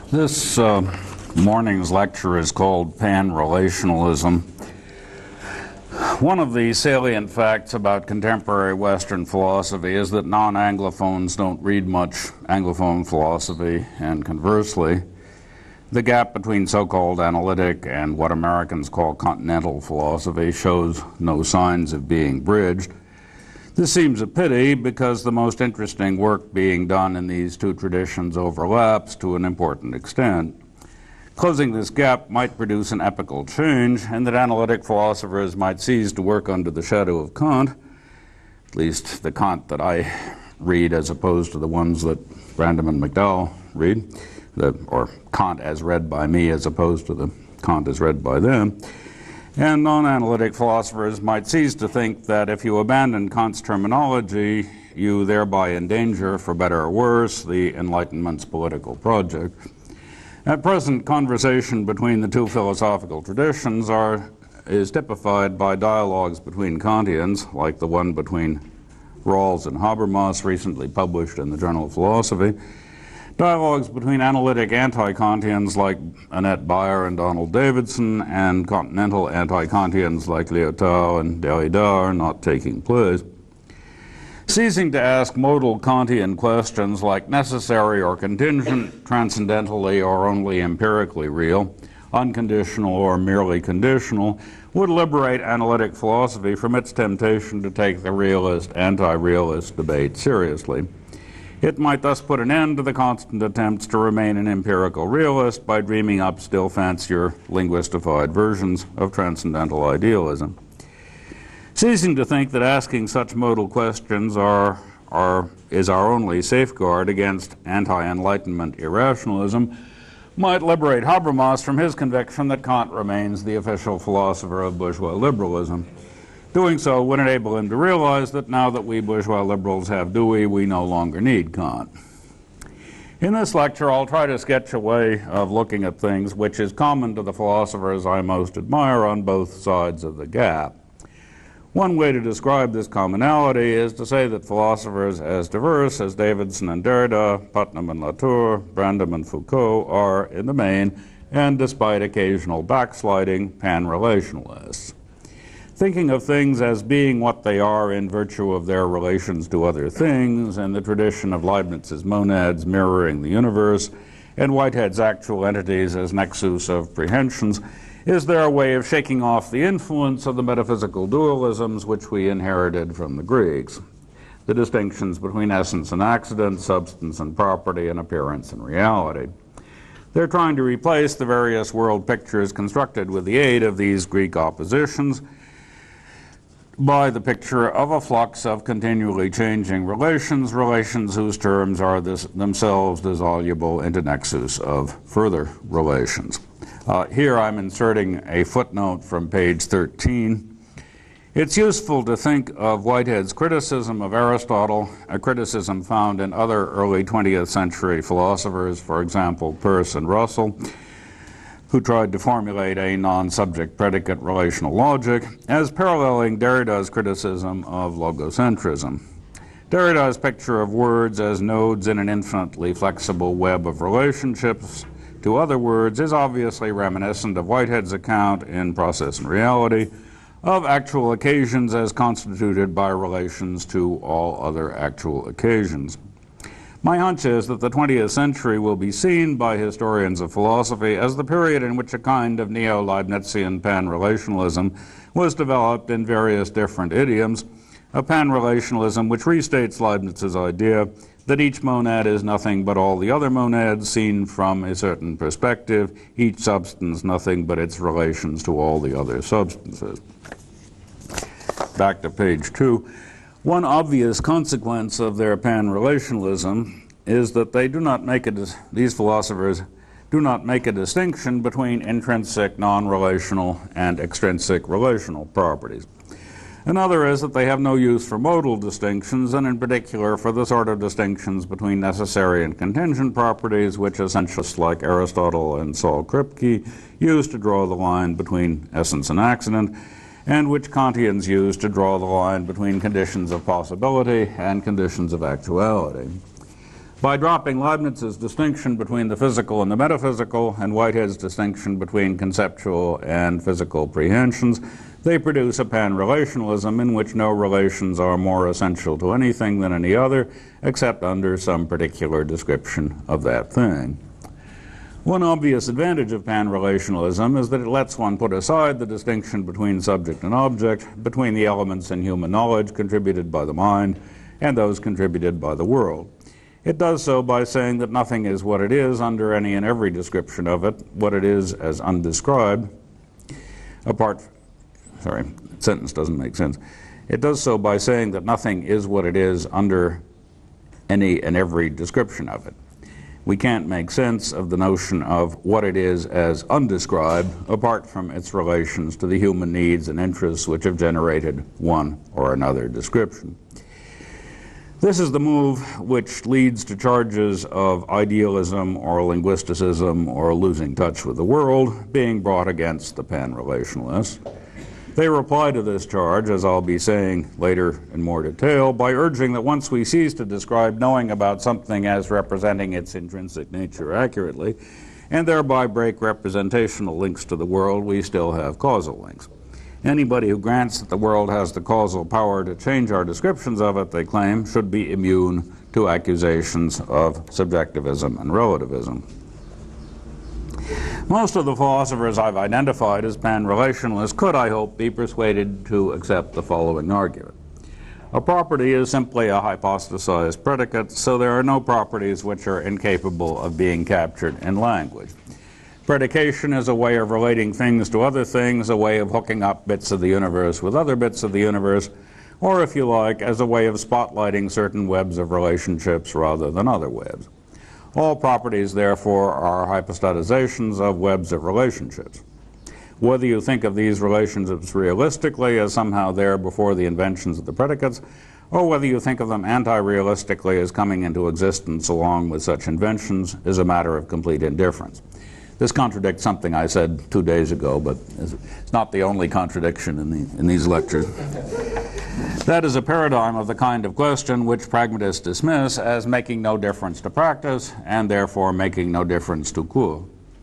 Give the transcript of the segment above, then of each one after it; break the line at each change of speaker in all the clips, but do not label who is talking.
This morning's lecture is called Pan-Relationalism. One of the salient facts about contemporary Western philosophy is that non-Anglophones don't read much Anglophone philosophy, and conversely, the gap between so-called analytic and what Americans call continental philosophy shows no signs of being bridged. This seems a pity because the most interesting work being done in these two traditions overlaps to an important extent. Closing this gap might produce an epochal change, and that analytic philosophers might cease to work under the shadow of Kant, at least the Kant that I read as opposed to the ones that Random and McDowell read, or Kant as read by me as opposed to the Kant as read by them. And non-analytic philosophers might cease to think that if you abandon Kant's terminology, you thereby endanger, for better or worse, the Enlightenment's political project. At present, conversation between the two philosophical traditions is typified by dialogues between Kantians, like the one between Rawls and Habermas, recently published in the Journal of Philosophy, dialogues between analytic anti-Kantians like Annette Beyer and Donald Davidson, and continental anti-Kantians like Lyotard and Derrida are not taking place. Ceasing to ask modal Kantian questions like necessary or contingent, transcendentally or only empirically real, unconditional or merely conditional, would liberate analytic philosophy from its temptation to take the realist, anti-realist debate seriously. It might thus put an end to the constant attempts to remain an empirical realist by dreaming up still fancier linguistified versions of transcendental idealism. Ceasing to think that asking such modal questions is our only safeguard against anti-Enlightenment irrationalism might liberate Habermas from his conviction that Kant remains the official philosopher of bourgeois liberalism. Doing so would enable him to realize that now that we bourgeois liberals have Dewey, we no longer need Kant. In this lecture, I'll try to sketch a way of looking at things which is common to the philosophers I most admire on both sides of the gap. One way to describe this commonality is to say that philosophers as diverse as Davidson and Derrida, Putnam and Latour, Brandom and Foucault are, in the main, and despite occasional backsliding, pan-relationalists. Thinking of things as being what they are in virtue of their relations to other things, and the tradition of Leibniz's monads mirroring the universe, and Whitehead's actual entities as nexus of prehensions, is their way of shaking off the influence of the metaphysical dualisms which we inherited from the Greeks, the distinctions between essence and accident, substance and property, and appearance and reality. They're trying to replace the various world pictures constructed with the aid of these Greek oppositions by the picture of a flux of continually changing relations whose terms are themselves dissoluble into nexus of further relations. Here I'm inserting a footnote from page 13. It's useful to think of Whitehead's criticism of Aristotle, a criticism found in other early 20th century philosophers, for example, Peirce and Russell, who tried to formulate a non-subject predicate relational logic, as paralleling Derrida's criticism of logocentrism. Derrida's picture of words as nodes in an infinitely flexible web of relationships to other words is obviously reminiscent of Whitehead's account in Process and Reality of actual occasions as constituted by relations to all other actual occasions. My hunch is that the 20th century will be seen by historians of philosophy as the period in which a kind of neo-Leibnizian pan-relationalism was developed in various different idioms, a pan-relationalism which restates Leibniz's idea that each monad is nothing but all the other monads seen from a certain perspective, each substance nothing but its relations to all the other substances. Back to page 2. One obvious consequence of their pan-relationalism is that these philosophers do not make a distinction between intrinsic non-relational and extrinsic relational properties. Another is that they have no use for modal distinctions, and in particular for the sort of distinctions between necessary and contingent properties which essentialists like Aristotle and Saul Kripke used to draw the line between essence and accident, and which Kantians use to draw the line between conditions of possibility and conditions of actuality. By dropping Leibniz's distinction between the physical and the metaphysical, and Whitehead's distinction between conceptual and physical prehensions, they produce a pan-relationalism in which no relations are more essential to anything than any other, except under some particular description of that thing. One obvious advantage of pan-relationalism is that it lets one put aside the distinction between subject and object, between the elements in human knowledge contributed by the mind and those contributed by the world. It does so by saying that nothing is what it is under any and every description of it, what it is as undescribed, sentence doesn't make sense. It does so by saying that nothing is what it is under any and every description of it. We can't make sense of the notion of what it is as undescribed apart from its relations to the human needs and interests which have generated one or another description. This is the move which leads to charges of idealism or linguisticism or losing touch with the world being brought against the pan-relationalists. They reply to this charge, as I'll be saying later in more detail, by urging that once we cease to describe knowing about something as representing its intrinsic nature accurately, and thereby break representational links to the world, we still have causal links. Anybody who grants that the world has the causal power to change our descriptions of it, they claim, should be immune to accusations of subjectivism and relativism. Most of the philosophers I've identified as pan-relationalists could, I hope, be persuaded to accept the following argument. A property is simply a hypothesized predicate, so there are no properties which are incapable of being captured in language. Predication is a way of relating things to other things, a way of hooking up bits of the universe with other bits of the universe, or if you like, as a way of spotlighting certain webs of relationships rather than other webs. All properties, therefore, are hypostatizations of webs of relationships. Whether you think of these relationships realistically as somehow there before the inventions of the predicates, or whether you think of them anti-realistically as coming into existence along with such inventions, is a matter of complete indifference. This contradicts something I said 2 days ago, but it's not the only contradiction in these lectures. That is a paradigm of the kind of question which pragmatists dismiss as making no difference to practice, and therefore making no difference to cours.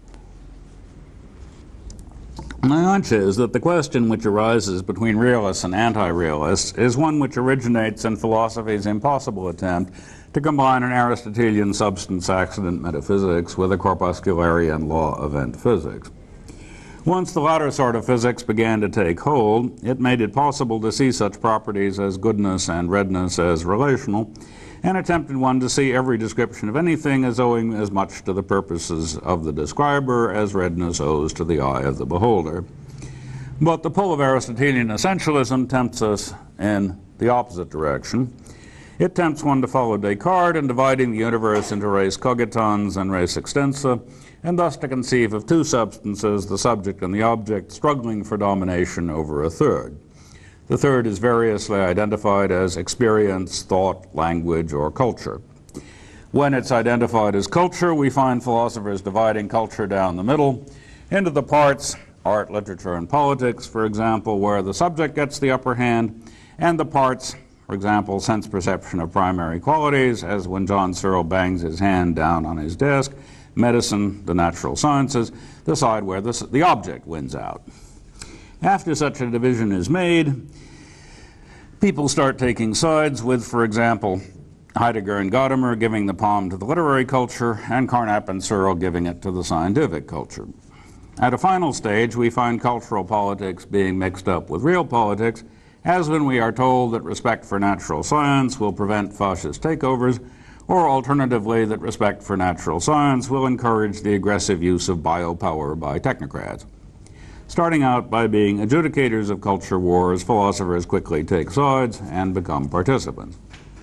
My hunch is that the question which arises between realists and anti-realists is one which originates in philosophy's impossible attempt to combine an Aristotelian substance-accident metaphysics with a corpuscularian law-event physics. Once the latter sort of physics began to take hold, it made it possible to see such properties as goodness and redness as relational, and attempted one to see every description of anything as owing as much to the purposes of the describer as redness owes to the eye of the beholder. But the pull of Aristotelian essentialism tempts us in the opposite direction. It tempts one to follow Descartes in dividing the universe into res cogitans and res extensa, and thus to conceive of two substances, the subject and the object, struggling for domination over a third. The third is variously identified as experience, thought, language, or culture. When it's identified as culture, we find philosophers dividing culture down the middle into the parts, art, literature, and politics, for example, where the subject gets the upper hand, and the parts, for example, sense perception of primary qualities, as when John Searle bangs his hand down on his desk, medicine, the natural sciences, the side where the object wins out. After such a division is made, people start taking sides with, for example, Heidegger and Gadamer giving the palm to the literary culture, and Carnap and Searle giving it to the scientific culture. At a final stage, we find cultural politics being mixed up with real politics, as when we are told that respect for natural science will prevent fascist takeovers, or alternatively that respect for natural science will encourage the aggressive use of biopower by technocrats. Starting out by being adjudicators of culture wars, philosophers quickly take sides and become participants.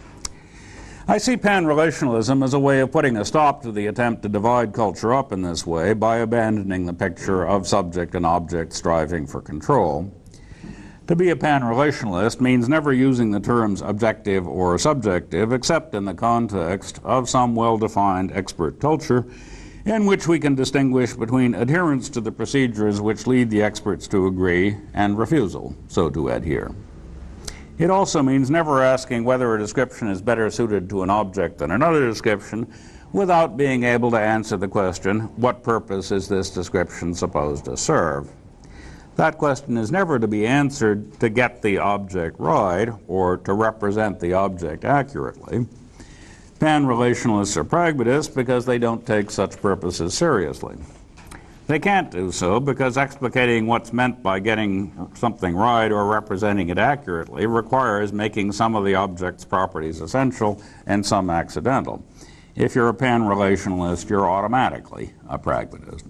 I see pan-relationalism as a way of putting a stop to the attempt to divide culture up in this way by abandoning the picture of subject and object striving for control. To be a pan-relationalist means never using the terms objective or subjective except in the context of some well-defined expert culture in which we can distinguish between adherence to the procedures which lead the experts to agree and refusal so to adhere. It also means never asking whether a description is better suited to an object than another description without being able to answer the question, what purpose is this description supposed to serve? That question is never to be answered to get the object right or to represent the object accurately. Pan-relationalists are pragmatists because they don't take such purposes seriously. They can't do so because explicating what's meant by getting something right or representing it accurately requires making some of the object's properties essential and some accidental. If you're a pan-relationalist, you're automatically a pragmatist.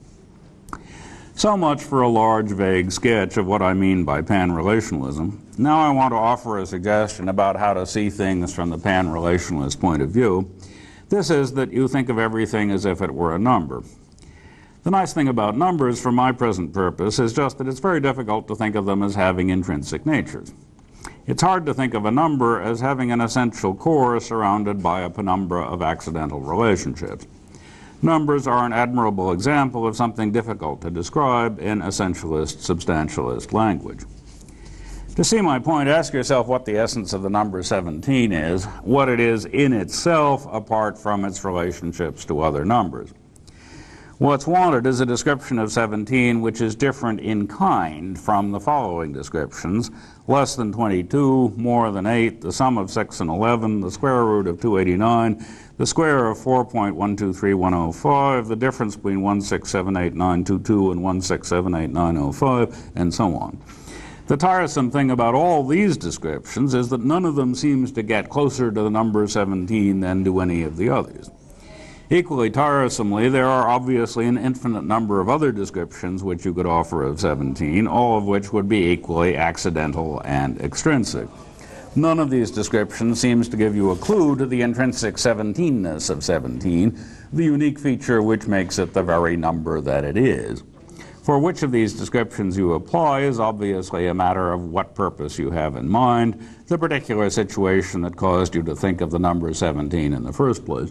So much for a large, vague sketch of what I mean by pan-relationalism. Now I want to offer a suggestion about how to see things from the pan-relationalist point of view. This is that you think of everything as if it were a number. The nice thing about numbers, for my present purpose, is just that it's very difficult to think of them as having intrinsic natures. It's hard to think of a number as having an essential core surrounded by a penumbra of accidental relationships. Numbers are an admirable example of something difficult to describe in essentialist, substantialist language. To see my point, ask yourself what the essence of the number 17 is, what it is in itself apart from its relationships to other numbers. What's wanted is a description of 17 which is different in kind from the following descriptions: less than 22, more than 8, the sum of 6 and 11, the square root of 289, the square of 4.123105, the difference between 1678922 and 1678905, and so on. The tiresome thing about all these descriptions is that none of them seems to get closer to the number 17 than do any of the others. Equally tiresomely, there are obviously an infinite number of other descriptions which you could offer of 17, all of which would be equally accidental and extrinsic. None of these descriptions seems to give you a clue to the intrinsic 17-ness of 17, the unique feature which makes it the very number that it is. For which of these descriptions you apply is obviously a matter of what purpose you have in mind, the particular situation that caused you to think of the number 17 in the first place.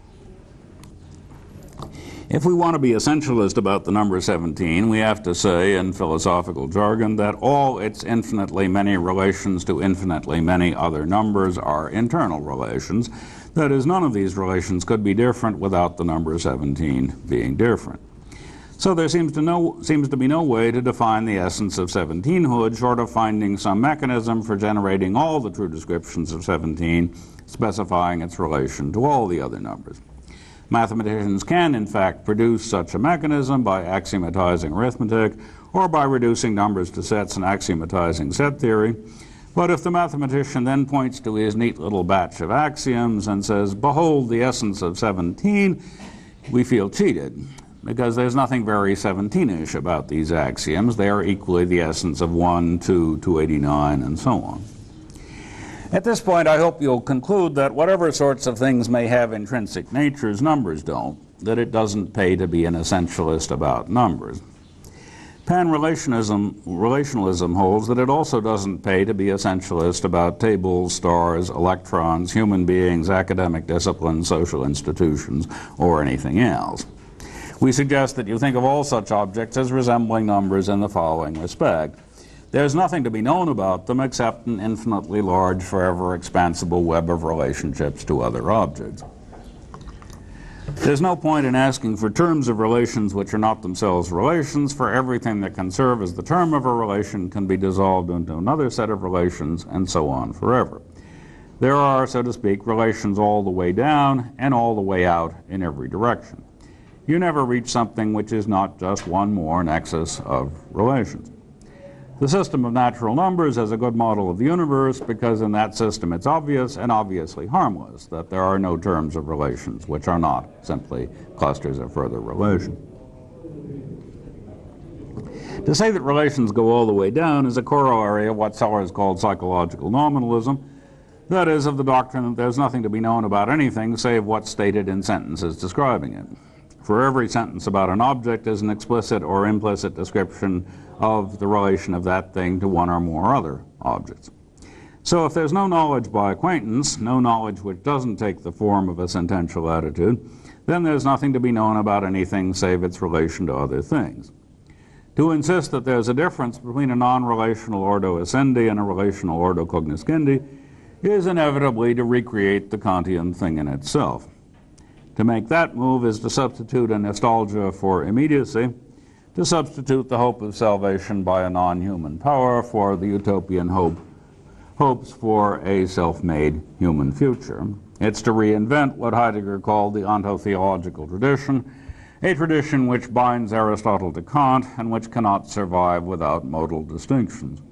If we want to be essentialist about the number 17, we have to say, in philosophical jargon, that all its infinitely many relations to infinitely many other numbers are internal relations. That is, none of these relations could be different without the number 17 being different. So there seems to be no way to define the essence of 17-hood short of finding some mechanism for generating all the true descriptions of 17, specifying its relation to all the other numbers. Mathematicians can, in fact, produce such a mechanism by axiomatizing arithmetic or by reducing numbers to sets and axiomatizing set theory. But if the mathematician then points to his neat little batch of axioms and says, "Behold the essence of 17," we feel cheated, because there's nothing very 17-ish about these axioms. They are equally the essence of 1, 2, 289, and so on. At this point, I hope you'll conclude that whatever sorts of things may have intrinsic natures, numbers don't, that it doesn't pay to be an essentialist about numbers. Pan-relationalism holds that it also doesn't pay to be essentialist about tables, stars, electrons, human beings, academic disciplines, social institutions, or anything else. We suggest that you think of all such objects as resembling numbers in the following respect. There's nothing to be known about them except an infinitely large, forever expansible web of relationships to other objects. There's no point in asking for terms of relations which are not themselves relations, for everything that can serve as the term of a relation can be dissolved into another set of relations, and so on forever. There are, so to speak, relations all the way down and all the way out in every direction. You never reach something which is not just one more nexus of relations. The system of natural numbers is a good model of the universe because in that system it's obvious and obviously harmless that there are no terms of relations which are not simply clusters of further relation. To say that relations go all the way down is a corollary of what Sellars called psychological nominalism, that is, of the doctrine that there's nothing to be known about anything save what's stated in sentences describing it. For every sentence about an object is an explicit or implicit description of the relation of that thing to one or more other objects. So if there's no knowledge by acquaintance, no knowledge which doesn't take the form of a sentential attitude, then there's nothing to be known about anything save its relation to other things. To insist that there's a difference between a non-relational ordo essendi and a relational ordo cognoscendi is inevitably to recreate the Kantian thing in itself. To make that move is to substitute a nostalgia for immediacy, to substitute the hope of salvation by a non-human power for the utopian hopes for a self-made human future. It's to reinvent what Heidegger called the ontotheological tradition, a tradition which binds Aristotle to Kant and which cannot survive without modal distinctions.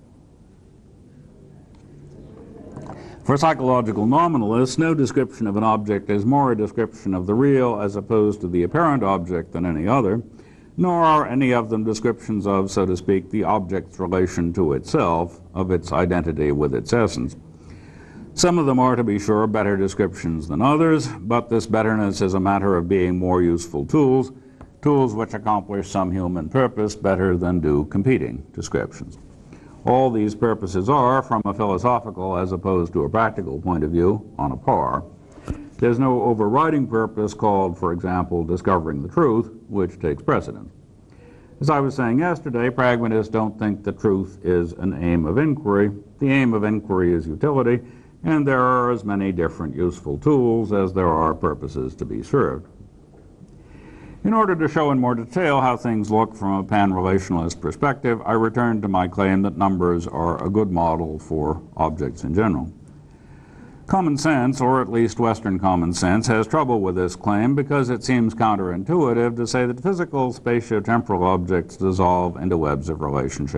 For psychological nominalists, no description of an object is more a description of the real as opposed to the apparent object than any other, nor are any of them descriptions of, so to speak, the object's relation to itself, of its identity with its essence. Some of them are, to be sure, better descriptions than others, but this betterness is a matter of being more useful tools, tools which accomplish some human purpose better than do competing descriptions. All these purposes are, from a philosophical as opposed to a practical point of view, on a par. There's no overriding purpose called, for example, discovering the truth, which takes precedence. As I was saying yesterday, pragmatists don't think that truth is an aim of inquiry. The aim of inquiry is utility, and there are as many different useful tools as there are purposes to be served. In order to show in more detail how things look from a pan-relationalist perspective, I return to my claim that numbers are a good model for objects in general. Common sense, or at least Western common sense, has trouble with this claim because it seems counterintuitive to say that physical spatiotemporal objects dissolve into webs of relations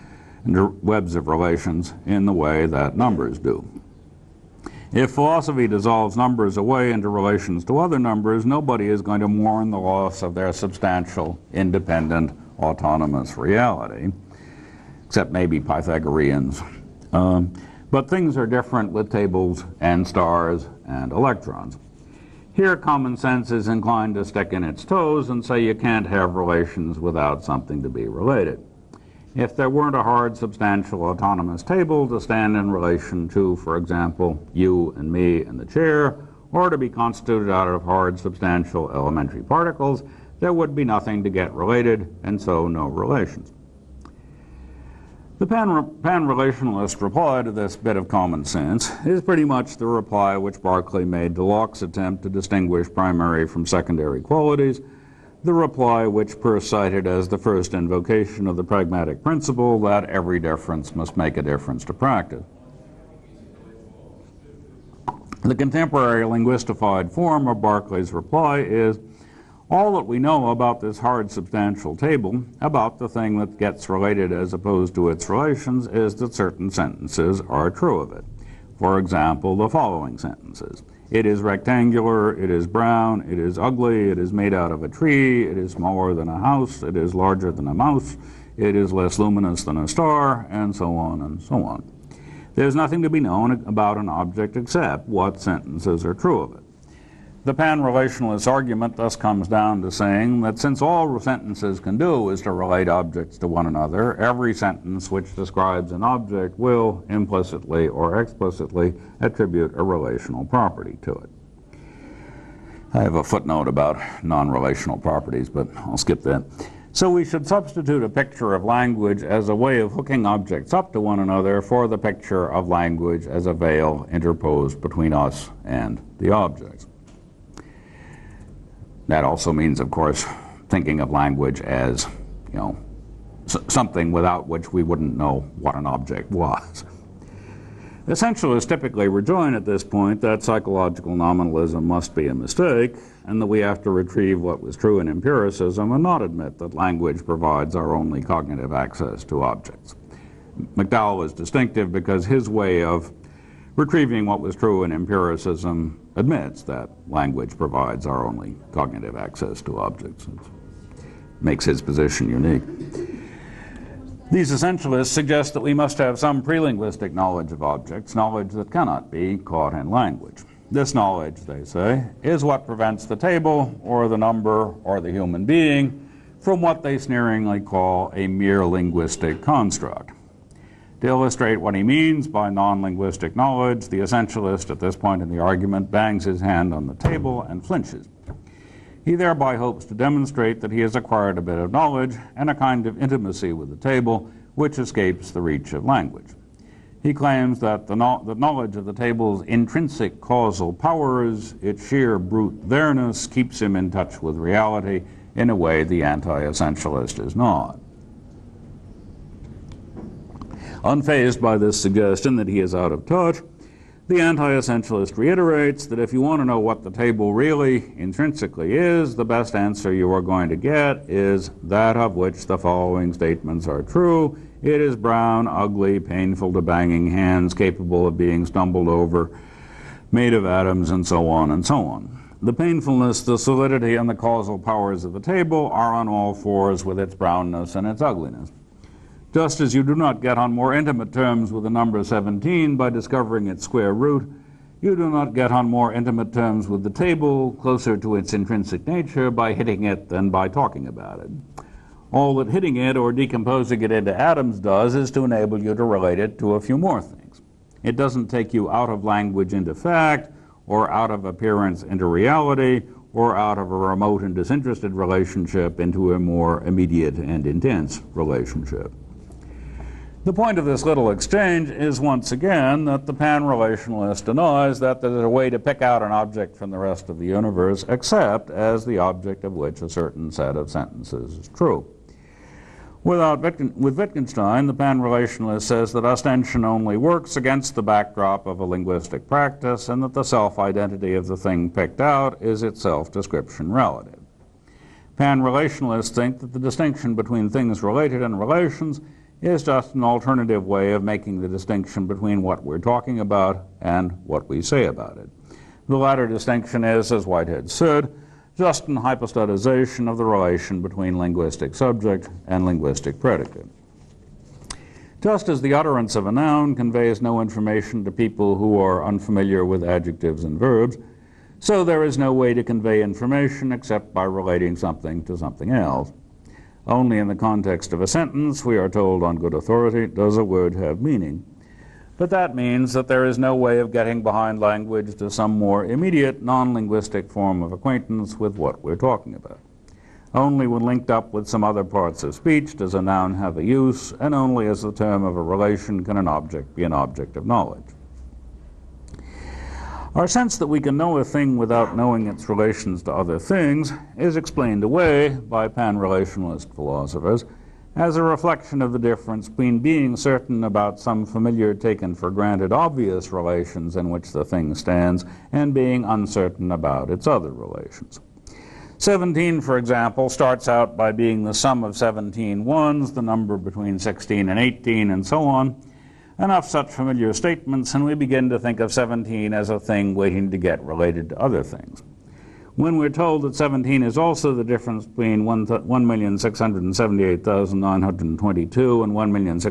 in the way that numbers do. If philosophy dissolves numbers away into relations to other numbers, nobody is going to mourn the loss of their substantial, independent, autonomous reality, except maybe Pythagoreans. But things are different with tables and stars and electrons. Here, common sense is inclined to stick in its toes and say you can't have relations without something to be related. If there weren't a hard, substantial, autonomous table to stand in relation to, for example, you and me and the chair, or to be constituted out of hard, substantial, elementary particles, there would be nothing to get related, and so no relations. The pan-relationalist reply to this bit of common sense is pretty much the reply which Berkeley made to Locke's attempt to distinguish primary from secondary qualities, the reply which Peirce cited as the first invocation of the pragmatic principle that every difference must make a difference to practice. The contemporary linguistified form of Berkeley's reply is, all that we know about this hard substantial table, about the thing that gets related as opposed to its relations, is that certain sentences are true of it. For example, the following sentences. It is rectangular, it is brown, it is ugly, it is made out of a tree, it is smaller than a house, it is larger than a mouse, it is less luminous than a star, and so on and so on. There's nothing to be known about an object except what sentences are true of it. The pan-relationalist argument thus comes down to saying that since all sentences can do is to relate objects to one another, every sentence which describes an object will, implicitly or explicitly, attribute a relational property to it. I have a footnote about non-relational properties, but I'll skip that. So we should substitute a picture of language as a way of hooking objects up to one another for the picture of language as a veil interposed between us and the objects. That also means, of course, thinking of language as, something without which we wouldn't know what an object was. Essentialists typically rejoin at this point that psychological nominalism must be a mistake, and that we have to retrieve what was true in empiricism and not admit that language provides our only cognitive access to objects. McDowell is distinctive because his way of retrieving what was true in empiricism admits that language provides our only cognitive access to objects. It makes his position unique. These essentialists suggest that we must have some pre-linguistic knowledge of objects, knowledge that cannot be caught in language. This knowledge, they say, is what prevents the table, or the number, or the human being from what they sneeringly call a mere linguistic construct. To illustrate what he means by non-linguistic knowledge, the essentialist at this point in the argument bangs his hand on the table and flinches. He thereby hopes to demonstrate that he has acquired a bit of knowledge and a kind of intimacy with the table which escapes the reach of language. He claims that the knowledge of the table's intrinsic causal powers, its sheer brute there-ness, keeps him in touch with reality in a way the anti-essentialist is not. Unfazed by this suggestion that he is out of touch, the anti-essentialist reiterates that if you want to know what the table really intrinsically is, the best answer you are going to get is that of which the following statements are true. It is brown, ugly, painful to banging hands, capable of being stumbled over, made of atoms, and so on and so on. The painfulness, the solidity, and the causal powers of the table are on all fours with its brownness and its ugliness. Just as you do not get on more intimate terms with the number 17 by discovering its square root, you do not get on more intimate terms with the table, closer to its intrinsic nature, by hitting it than by talking about it. All that hitting it or decomposing it into atoms does is to enable you to relate it to a few more things. It doesn't take you out of language into fact, or out of appearance into reality, or out of a remote and disinterested relationship into a more immediate and intense relationship. The point of this little exchange is once again that the pan-relationalist denies that there is a way to pick out an object from the rest of the universe except as the object of which a certain set of sentences is true. With Wittgenstein, the pan-relationalist says that ostension only works against the backdrop of a linguistic practice and that the self-identity of the thing picked out is its self-description relative. Pan-relationalists think that the distinction between things related and relations is just an alternative way of making the distinction between what we're talking about and what we say about it. The latter distinction is, as Whitehead said, just an hypostatization of the relation between linguistic subject and linguistic predicate. Just as the utterance of a noun conveys no information to people who are unfamiliar with adjectives and verbs, so there is no way to convey information except by relating something to something else. Only in the context of a sentence, we are told on good authority, does a word have meaning. But that means that there is no way of getting behind language to some more immediate, non-linguistic form of acquaintance with what we're talking about. Only when linked up with some other parts of speech does a noun have a use, and only as the term of a relation can an object be an object of knowledge. Our sense that we can know a thing without knowing its relations to other things is explained away by pan-relationalist philosophers as a reflection of the difference between being certain about some familiar, taken for granted, obvious relations in which the thing stands and being uncertain about its other relations. 17, for example, starts out by being the sum of 17 ones, the number between 16 and 18, and so on. Enough such familiar statements, and we begin to think of 17 as a thing waiting to get related to other things. When we're told that 17 is also the difference between 1,678,922 and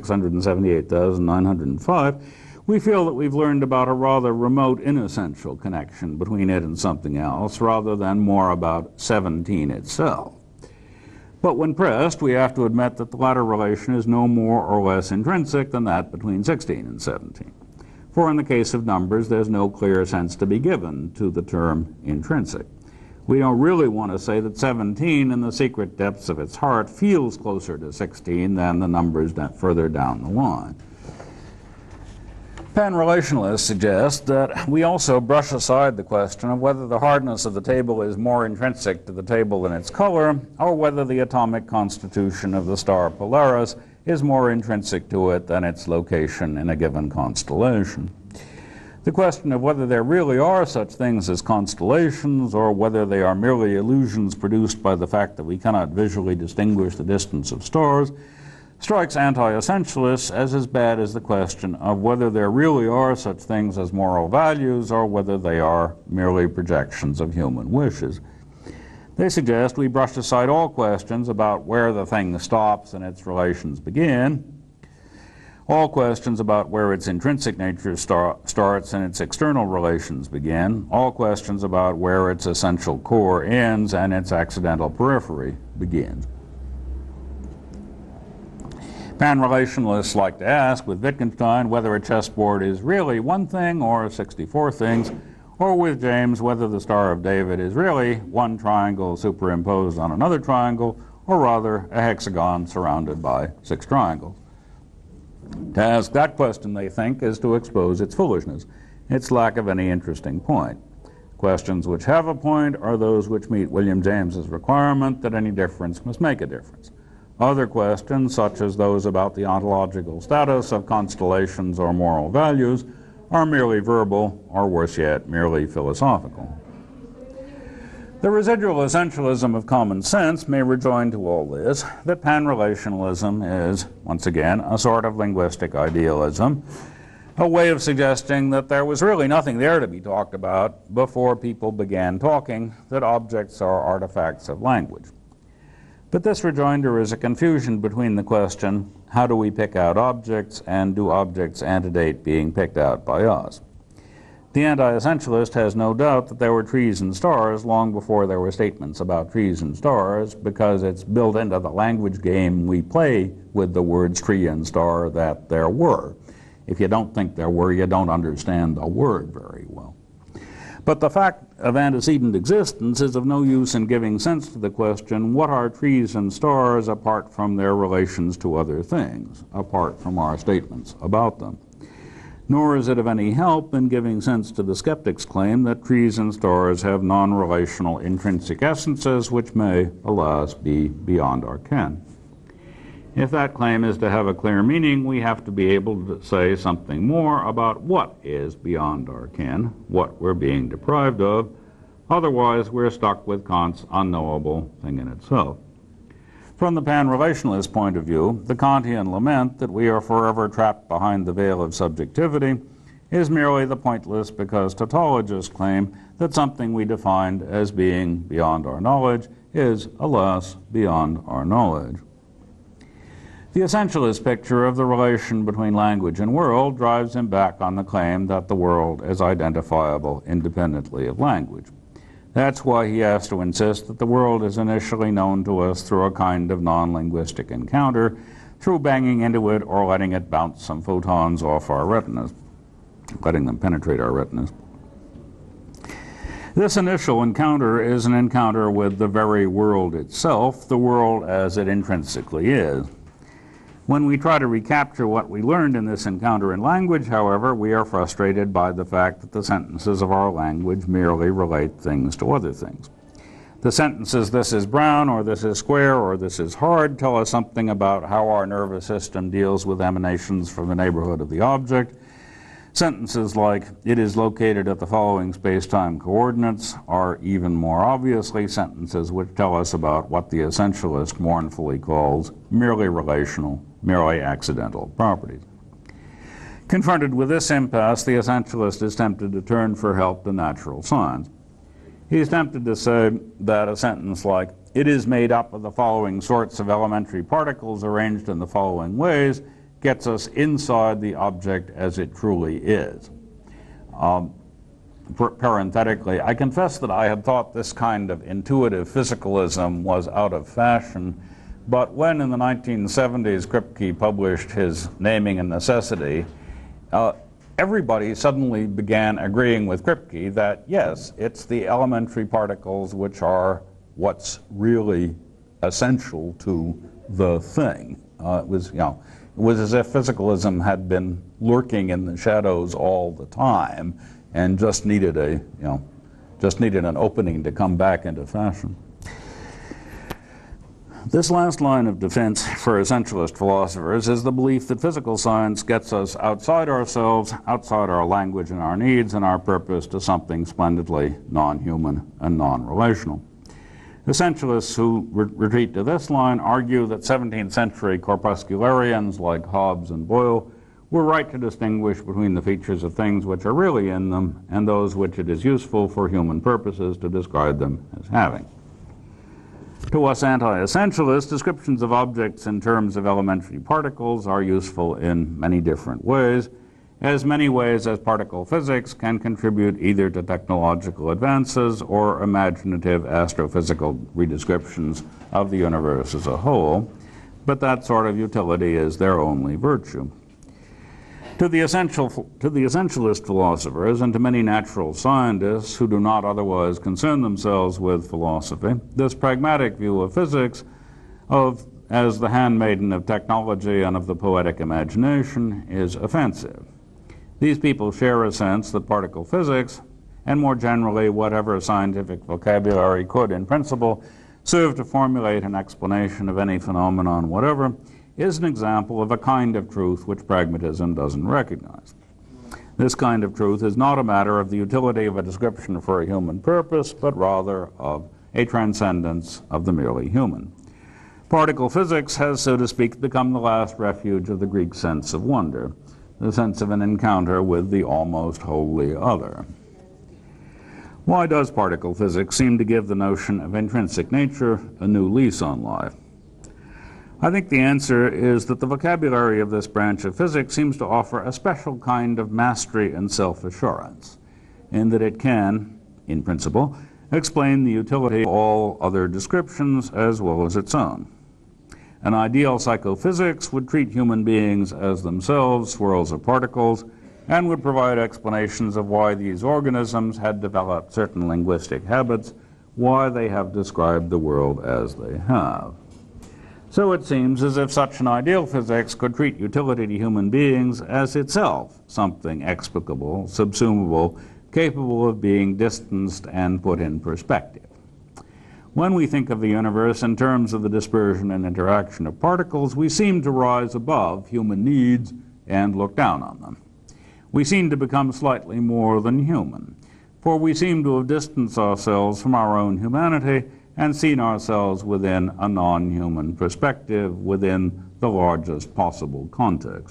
1,678,905, we feel that we've learned about a rather remote, inessential connection between it and something else, rather than more about 17 itself. But when pressed, we have to admit that the latter relation is no more or less intrinsic than that between 16 and 17. For in the case of numbers, there's no clear sense to be given to the term intrinsic. We don't really want to say that 17, in the secret depths of its heart, feels closer to 16 than the numbers further down the line. Pan-relationalists suggest that we also brush aside the question of whether the hardness of the table is more intrinsic to the table than its color, or whether the atomic constitution of the star Polaris is more intrinsic to it than its location in a given constellation. The question of whether there really are such things as constellations, or whether they are merely illusions produced by the fact that we cannot visually distinguish the distance of stars, strikes anti-essentialists as bad as the question of whether there really are such things as moral values or whether they are merely projections of human wishes. They suggest we brush aside all questions about where the thing stops and its relations begin, all questions about where its intrinsic nature starts and its external relations begin, all questions about where its essential core ends and its accidental periphery begins. Pan-relationalists like to ask, with Wittgenstein, whether a chessboard is really one thing or 64 things, or with James whether the Star of David is really one triangle superimposed on another triangle, or rather a hexagon surrounded by 6 triangles. To ask that question, they think, is to expose its foolishness, its lack of any interesting point. Questions which have a point are those which meet William James's requirement that any difference must make a difference. Other questions, such as those about the ontological status of constellations or moral values, are merely verbal, or worse yet, merely philosophical. The residual essentialism of common sense may rejoin to all this that pan-relationalism is, once again, a sort of linguistic idealism, a way of suggesting that there was really nothing there to be talked about before people began talking, that objects are artifacts of language. But this rejoinder is a confusion between the question, how do we pick out objects, and do objects antedate being picked out by us? The anti-essentialist has no doubt that there were trees and stars long before there were statements about trees and stars, because it's built into the language game we play with the words tree and star that there were. If you don't think there were, you don't understand the word very well. But the fact of antecedent existence is of no use in giving sense to the question, what are trees and stars apart from their relations to other things, apart from our statements about them? Nor is it of any help in giving sense to the skeptic's claim that trees and stars have non-relational intrinsic essences which may, alas, be beyond our ken. If that claim is to have a clear meaning, we have to be able to say something more about what is beyond our ken, what we're being deprived of. Otherwise, we're stuck with Kant's unknowable thing in itself. From the pan-relationalist point of view, the Kantian lament that we are forever trapped behind the veil of subjectivity is merely the pointless because tautologists claim that something we defined as being beyond our knowledge is, alas, beyond our knowledge. The essentialist picture of the relation between language and world drives him back on the claim that the world is identifiable independently of language. That's why he has to insist that the world is initially known to us through a kind of non-linguistic encounter, through banging into it or letting it bounce some photons off our retinas, letting them penetrate our retinas. This initial encounter is an encounter with the very world itself, the world as it intrinsically is. When we try to recapture what we learned in this encounter in language, however, we are frustrated by the fact that the sentences of our language merely relate things to other things. The sentences, this is brown, or this is square, or this is hard, tell us something about how our nervous system deals with emanations from the neighborhood of the object. Sentences like, it is located at the following space-time coordinates, are even more obviously sentences which tell us about what the essentialist mournfully calls merely relational, merely accidental properties. Confronted with this impasse, the essentialist is tempted to turn for help to natural science. He is tempted to say that a sentence like, it is made up of the following sorts of elementary particles arranged in the following ways, gets us inside the object as it truly is. Parenthetically, I confess that I had thought this kind of intuitive physicalism was out of fashion, but when in the 1970s Kripke published his Naming and Necessity, everybody suddenly began agreeing with Kripke that, yes, it's the elementary particles which are what's really essential to the thing. It was as if physicalism had been lurking in the shadows all the time and just needed an opening to come back into fashion. This last line of defense for essentialist philosophers is the belief that physical science gets us outside ourselves, outside our language and our needs and our purpose, to something splendidly non-human and non-relational. Essentialists who retreat to this line argue that 17th century corpuscularians like Hobbes and Boyle were right to distinguish between the features of things which are really in them and those which it is useful for human purposes to describe them as having. To us anti-essentialists, descriptions of objects in terms of elementary particles are useful in many different ways, as many ways as particle physics can contribute either to technological advances or imaginative astrophysical redescriptions of the universe as a whole, but that sort of utility is their only virtue. To the essentialist philosophers and to many natural scientists who do not otherwise concern themselves with philosophy, this pragmatic view of physics as the handmaiden of technology and of the poetic imagination is offensive. These people share a sense that particle physics, and more generally whatever scientific vocabulary could, in principle, serve to formulate an explanation of any phenomenon whatever, is an example of a kind of truth which pragmatism doesn't recognize. This kind of truth is not a matter of the utility of a description for a human purpose, but rather of a transcendence of the merely human. Particle physics has, so to speak, become the last refuge of the Greek sense of wonder, the sense of an encounter with the almost wholly other. Why does particle physics seem to give the notion of intrinsic nature a new lease on life? I think the answer is that the vocabulary of this branch of physics seems to offer a special kind of mastery and self-assurance, in that it can, in principle, explain the utility of all other descriptions as well as its own. An ideal psychophysics would treat human beings as themselves swirls of particles and would provide explanations of why these organisms had developed certain linguistic habits, why they have described the world as they have. So it seems as if such an ideal physics could treat utility to human beings as itself something explicable, subsumable, capable of being distanced and put in perspective. When we think of the universe in terms of the dispersion and interaction of particles, we seem to rise above human needs and look down on them. We seem to become slightly more than human, for we seem to have distanced ourselves from our own humanity and seen ourselves within a non-human perspective, within the largest possible context.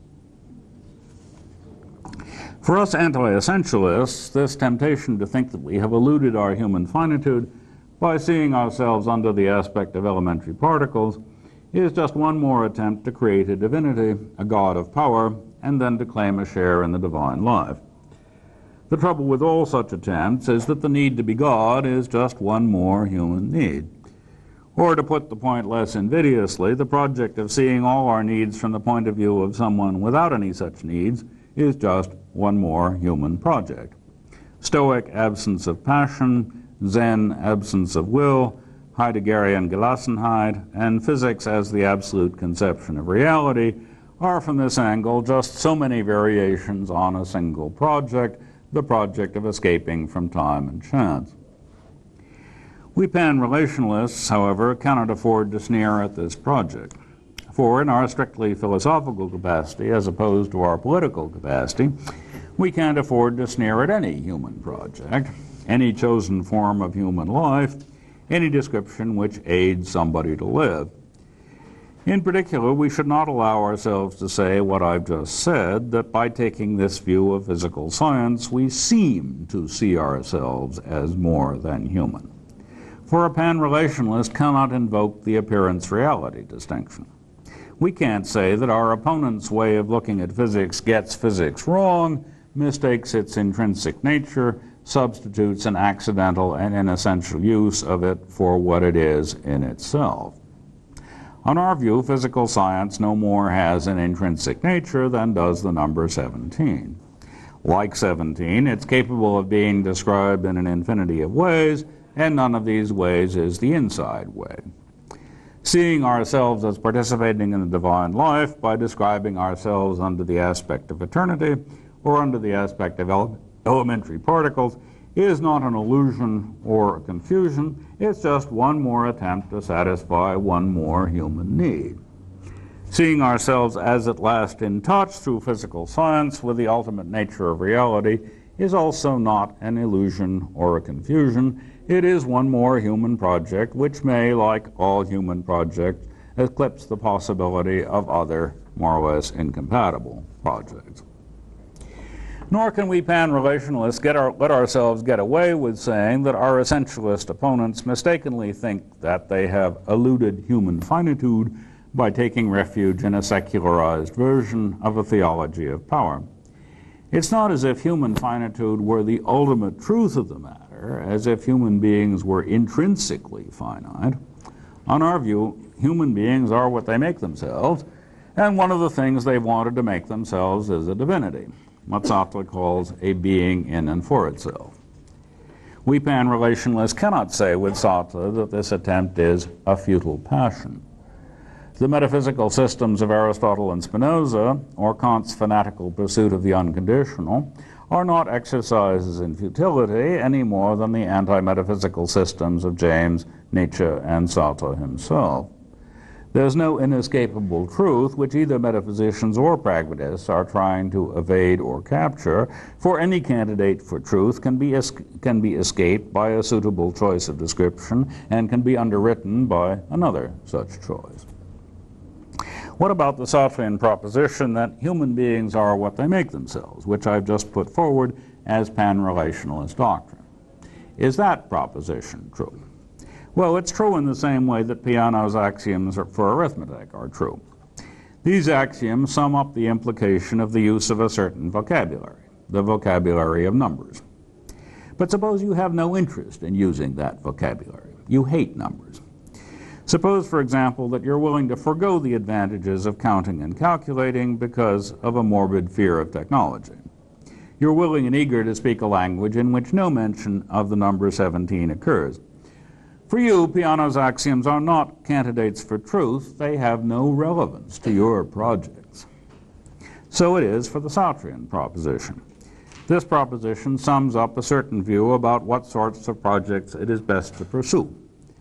For us anti-essentialists, this temptation to think that we have eluded our human finitude by seeing ourselves under the aspect of elementary particles is just one more attempt to create a divinity, a god of power, and then to claim a share in the divine life. The trouble with all such attempts is that the need to be God is just one more human need. Or to put the point less invidiously, the project of seeing all our needs from the point of view of someone without any such needs is just one more human project. Stoic absence of passion, Zen absence of will, Heideggerian Gelassenheit, and physics as the absolute conception of reality are from this angle just so many variations on a single project, the project of escaping from time and chance. We pan-relationalists, however, cannot afford to sneer at this project, for in our strictly philosophical capacity, as opposed to our political capacity, we can't afford to sneer at any human project, any chosen form of human life, any description which aids somebody to live. In particular, we should not allow ourselves to say what I've just said, that by taking this view of physical science, we seem to see ourselves as more than human. For a pan-relationalist cannot invoke the appearance-reality distinction. We can't say that our opponent's way of looking at physics gets physics wrong, mistakes its intrinsic nature, substitutes an accidental and inessential use of it for what it is in itself. On our view, physical science no more has an intrinsic nature than does the number 17. Like 17, it's capable of being described in an infinity of ways, and none of these ways is the inside way. Seeing ourselves as participating in the divine life by describing ourselves under the aspect of eternity or under the aspect of elementary particles is not an illusion or a confusion, it's just one more attempt to satisfy one more human need. Seeing ourselves as at last in touch through physical science with the ultimate nature of reality is also not an illusion or a confusion, it is one more human project which may, like all human projects, eclipse the possibility of other, more or less incompatible projects. Nor can we pan-relationalists let ourselves get away with saying that our essentialist opponents mistakenly think that they have eluded human finitude by taking refuge in a secularized version of a theology of power. It's not as if human finitude were the ultimate truth of the matter, as if human beings were intrinsically finite. On our view, human beings are what they make themselves, And one of the things they wanted to make themselves is a divinity, what Sartre calls a being in and for itself. We pan-relationalists cannot say with Sartre that this attempt is a futile passion. The metaphysical systems of Aristotle and Spinoza, or Kant's fanatical pursuit of the unconditional, are not exercises in futility any more than the anti-metaphysical systems of James, Nietzsche, and Sartre himself. There's no inescapable truth which either metaphysicians or pragmatists are trying to evade or capture, for any candidate for truth can be escaped by a suitable choice of description and can be underwritten by another such choice. What about the Sartrean proposition that human beings are what they make themselves, which I've just put forward as pan-relationalist doctrine? Is that proposition true? Well, it's true in the same way that Peano's axioms for arithmetic are true. These axioms sum up the implication of the use of a certain vocabulary, the vocabulary of numbers. But suppose you have no interest in using that vocabulary. You hate numbers. Suppose, for example, that you're willing to forego the advantages of counting and calculating because of a morbid fear of technology. You're willing and eager to speak a language in which no mention of the number 17 occurs. For you, Peano's axioms are not candidates for truth. They have no relevance to your projects. So it is for the Sartrean proposition. This proposition sums up a certain view about what sorts of projects it is best to pursue.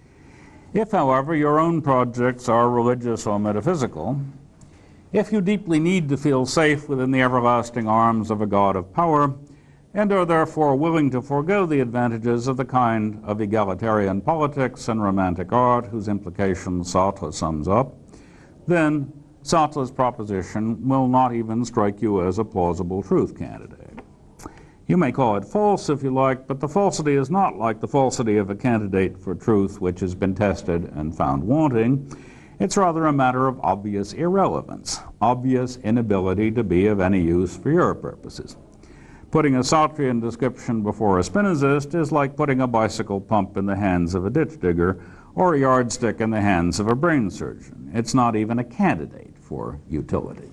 If, however, your own projects are religious or metaphysical, if you deeply need to feel safe within the everlasting arms of a God of power, and are therefore willing to forego the advantages of the kind of egalitarian politics and romantic art whose implications Sartre sums up, then Sartre's proposition will not even strike you as a plausible truth candidate. You may call it false if you like, but the falsity is not like the falsity of a candidate for truth which has been tested and found wanting. It's rather a matter of obvious irrelevance, obvious inability to be of any use for your purposes. Putting a Sartrean description before a Spinozist is like putting a bicycle pump in the hands of a ditch digger or a yardstick in the hands of a brain surgeon. It's not even a candidate for utility.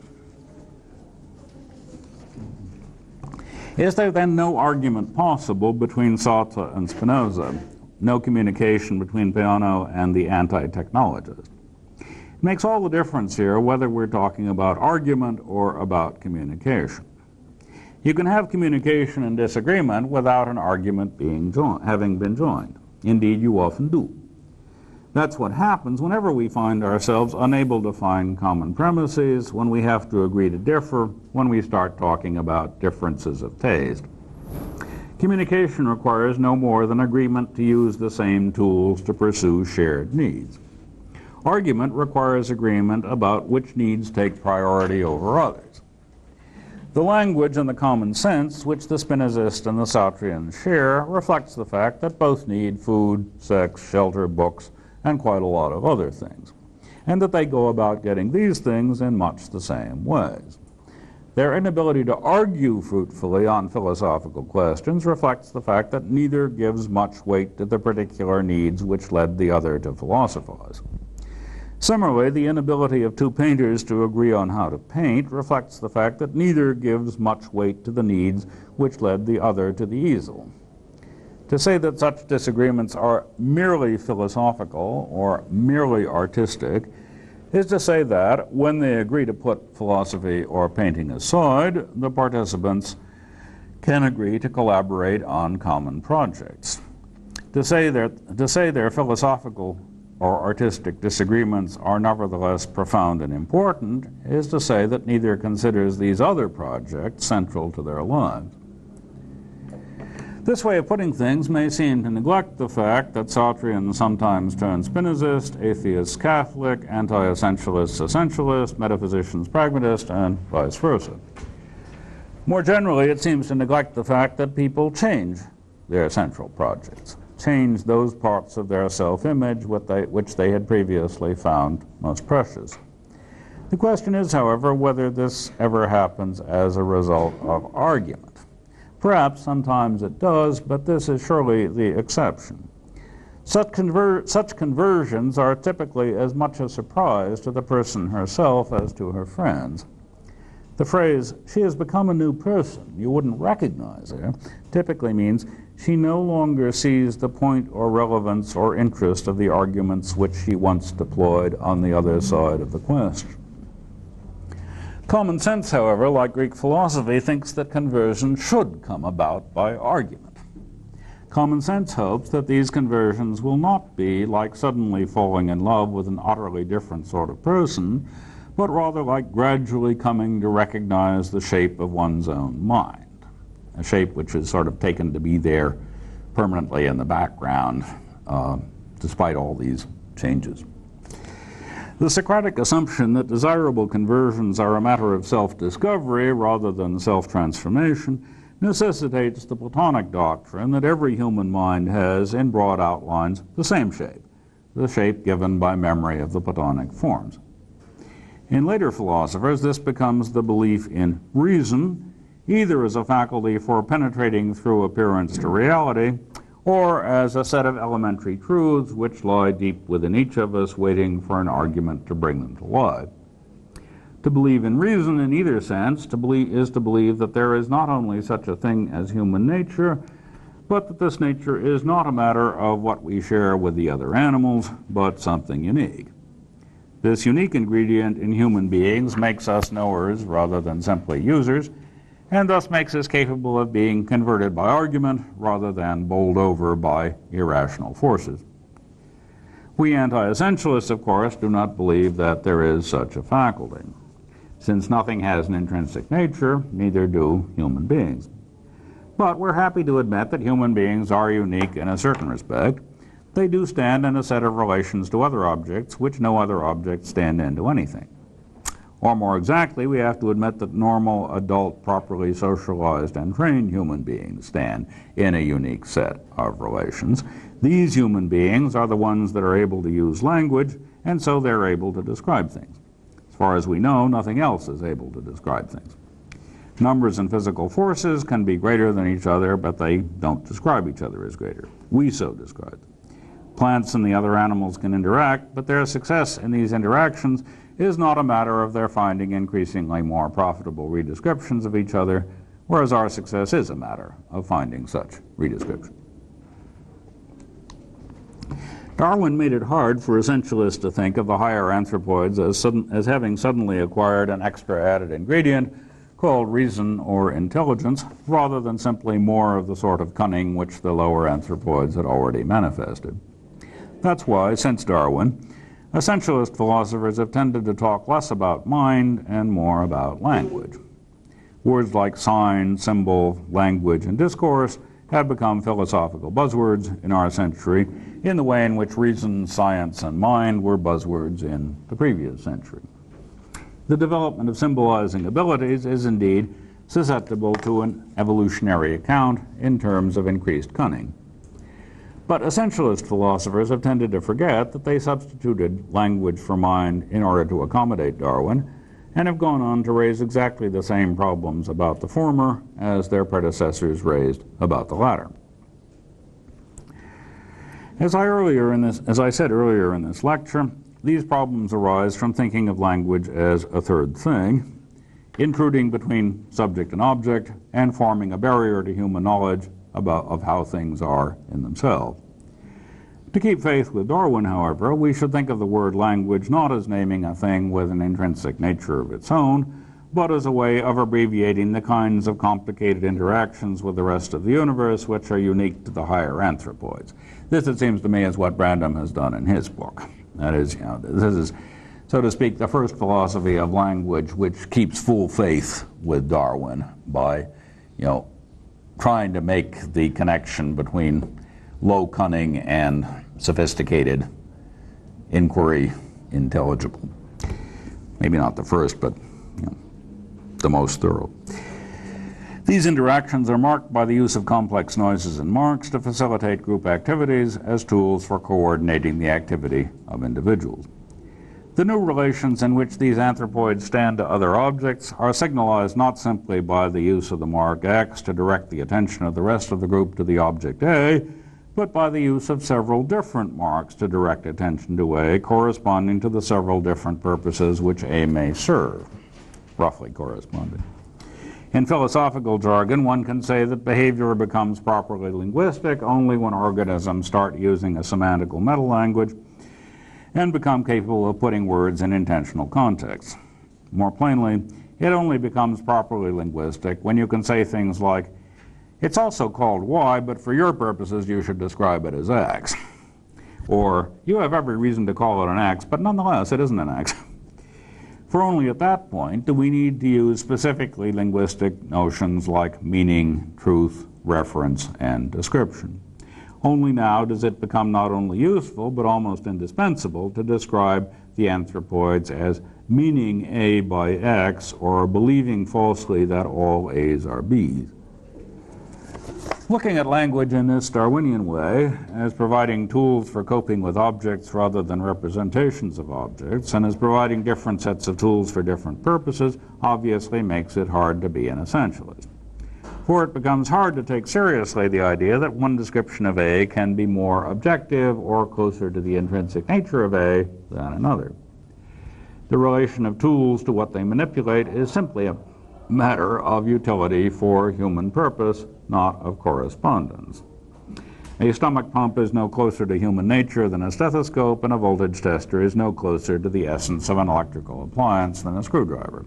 Is there then no argument possible between Sartre and Spinoza, no communication between Peano and the anti-technologist? It makes all the difference here whether we're talking about argument or about communication. You can have communication and disagreement without an argument having been joined. Indeed, you often do. That's what happens whenever we find ourselves unable to find common premises, when we have to agree to differ, when we start talking about differences of taste. Communication requires no more than agreement to use the same tools to pursue shared needs. Argument requires agreement about which needs take priority over others. The language and the common sense which the Spinozist and the Sartrean share reflects the fact that both need food, sex, shelter, books, and quite a lot of other things, and that they go about getting these things in much the same ways. Their inability to argue fruitfully on philosophical questions reflects the fact that neither gives much weight to the particular needs which led the other to philosophize. Similarly, the inability of two painters to agree on how to paint reflects the fact that neither gives much weight to the needs which led the other to the easel. To say that such disagreements are merely philosophical or merely artistic is to say that when they agree to put philosophy or painting aside, the participants can agree to collaborate on common projects. To say their philosophical or artistic disagreements are nevertheless profound and important is to say that neither considers these other projects central to their lives. This way of putting things may seem to neglect the fact that Sartreans sometimes turn Spinozist, atheists Catholic, anti-essentialists essentialist, metaphysicians pragmatist, and vice versa. More generally, it seems to neglect the fact that people change their central projects, change those parts of their self-image which they had previously found most precious. The question is, however, whether this ever happens as a result of argument. Perhaps sometimes it does, but this is surely the exception. Such conversions are typically as much a surprise to the person herself as to her friends. The phrase, "she has become a new person, you wouldn't recognize her," typically means she no longer sees the point or relevance or interest of the arguments which she once deployed on the other side of the question. Common sense, however, like Greek philosophy, thinks that conversion should come about by argument. Common sense hopes that these conversions will not be like suddenly falling in love with an utterly different sort of person, but rather like gradually coming to recognize the shape of one's own mind, a shape which is sort of taken to be there permanently in the background, despite all these changes. The Socratic assumption that desirable conversions are a matter of self-discovery rather than self-transformation necessitates the Platonic doctrine that every human mind has, in broad outlines, the same shape, the shape given by memory of the Platonic forms. In later philosophers, this becomes the belief in reason, either as a faculty for penetrating through appearance to reality, or as a set of elementary truths which lie deep within each of us, waiting for an argument to bring them to life. To believe in reason in either sense is to believe that there is not only such a thing as human nature, but that this nature is not a matter of what we share with the other animals, but something unique. This unique ingredient in human beings makes us knowers rather than simply users, and thus makes us capable of being converted by argument rather than bowled over by irrational forces. We anti-essentialists, of course, do not believe that there is such a faculty. Since nothing has an intrinsic nature, neither do human beings. But we're happy to admit that human beings are unique in a certain respect. They do stand in a set of relations to other objects which no other objects stand into anything. Or more exactly, we have to admit that normal, adult, properly socialized and trained human beings stand in a unique set of relations. These human beings are the ones that are able to use language, and so they're able to describe things. As far as we know, nothing else is able to describe things. Numbers and physical forces can be greater than each other, but they don't describe each other as greater. We so describe them. Plants and the other animals can interact, but their success in these interactions is not a matter of their finding increasingly more profitable redescriptions of each other, whereas our success is a matter of finding such redescriptions. Darwin made it hard for essentialists to think of the higher anthropoids as having suddenly acquired an extra added ingredient called reason or intelligence, rather than simply more of the sort of cunning which the lower anthropoids had already manifested. That's why, since Darwin, essentialist philosophers have tended to talk less about mind and more about language. Words like sign, symbol, language, and discourse have become philosophical buzzwords in our century in the way in which reason, science, and mind were buzzwords in the previous century. The development of symbolizing abilities is indeed susceptible to an evolutionary account in terms of increased cunning. But essentialist philosophers have tended to forget that they substituted language for mind in order to accommodate Darwin, and have gone on to raise exactly the same problems about the former as their predecessors raised about the latter. As I said earlier in this lecture, these problems arise from thinking of language as a third thing, intruding between subject and object, and forming a barrier to human knowledge of how things are in themselves. To keep faith with Darwin, however, we should think of the word language not as naming a thing with an intrinsic nature of its own, but as a way of abbreviating the kinds of complicated interactions with the rest of the universe which are unique to the higher anthropoids. This, it seems to me, is what Brandom has done in his book. That is, this is, so to speak, the first philosophy of language which keeps full faith with Darwin by, trying to make the connection between low cunning and sophisticated inquiry intelligible. Maybe not the first, but the most thorough. These interactions are marked by the use of complex noises and marks to facilitate group activities as tools for coordinating the activity of individuals. The new relations in which these anthropoids stand to other objects are signalized not simply by the use of the mark X to direct the attention of the rest of the group to the object A, but by the use of several different marks to direct attention to A, corresponding to the several different purposes which A may serve, roughly corresponding. In philosophical jargon, one can say that behavior becomes properly linguistic only when organisms start using a semantical meta-language and become capable of putting words in intentional contexts. More plainly, it only becomes properly linguistic when you can say things like, "It's also called Y, but for your purposes you should describe it as X." Or, "You have every reason to call it an X, but nonetheless it isn't an X." For only at that point do we need to use specifically linguistic notions like meaning, truth, reference, and description. Only now does it become not only useful, but almost indispensable to describe the anthropoids as meaning A by X, or believing falsely that all A's are B's. Looking at language in this Darwinian way, as providing tools for coping with objects rather than representations of objects, and as providing different sets of tools for different purposes, obviously makes it hard to be an essentialist. For it becomes hard to take seriously the idea that one description of A can be more objective or closer to the intrinsic nature of A than another. The relation of tools to what they manipulate is simply a matter of utility for human purpose, not of correspondence. A stomach pump is no closer to human nature than a stethoscope, and a voltage tester is no closer to the essence of an electrical appliance than a screwdriver.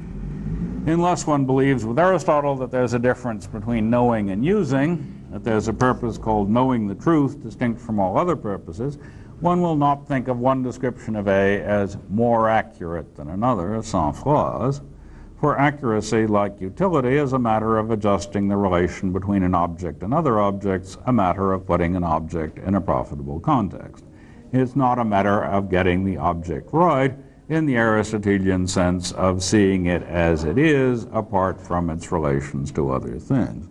Unless one believes with Aristotle that there's a difference between knowing and using, that there's a purpose called knowing the truth distinct from all other purposes, one will not think of one description of A as more accurate than another, sans phrase. For accuracy, like utility, is a matter of adjusting the relation between an object and other objects, a matter of putting an object in a profitable context. It's not a matter of getting the object right in the Aristotelian sense of seeing it as it is, apart from its relations to other things.